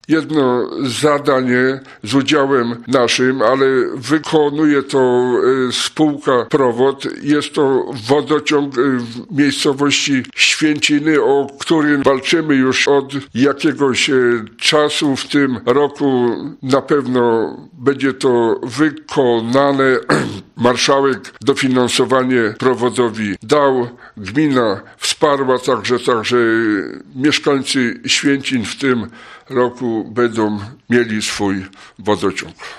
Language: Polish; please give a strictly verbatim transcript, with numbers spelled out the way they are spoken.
jedno zadanie z udziałem naszym, ale wykonuje to spółka Prowod. Jest to wodociąg w miejscowości Święciny, o którym walczymy już od jakiegoś czasu. W tym roku na pewno będzie to wykonane. Marszałek dofinansowanie Prowodowi dał, gmina wsparła, także, także mieszkańcy Święcin w tym roku będą mieli swój wodociąg.